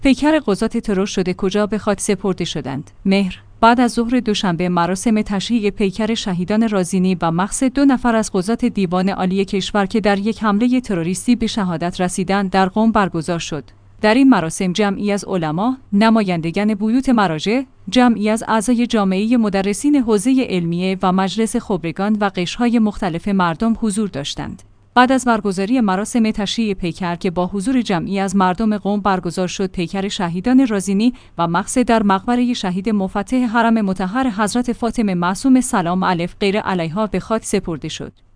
پیکر قضات ترور شده کجا به خاک سپرده شدند؟ مهر. بعد از ظهر دوشنبه مراسم تشییع پیکر شهیدان رازینی و مغز 2 نفر از قضات دیوان عالی کشور که در یک حمله تروریستی به شهادت رسیدند در قم برگزار شد. در این مراسم جمعی از علما، نمایندگان بیوت مراجع، جمعی از اعضای جامعه مدرسین حوزه علمیه و مجلس خبرگان و قشرهای مختلف مردم حضور داشتند. بعد از برگزاری مراسم تشییع پیکر که با حضور جمعی از مردم قم برگزار شد، پیکر شهیدان رازینی و مغز در مقبره شهید مفتح حرم مطهر حضرت فاطمه معصومه سلام علیها غیر علیها به خاک سپرده شد.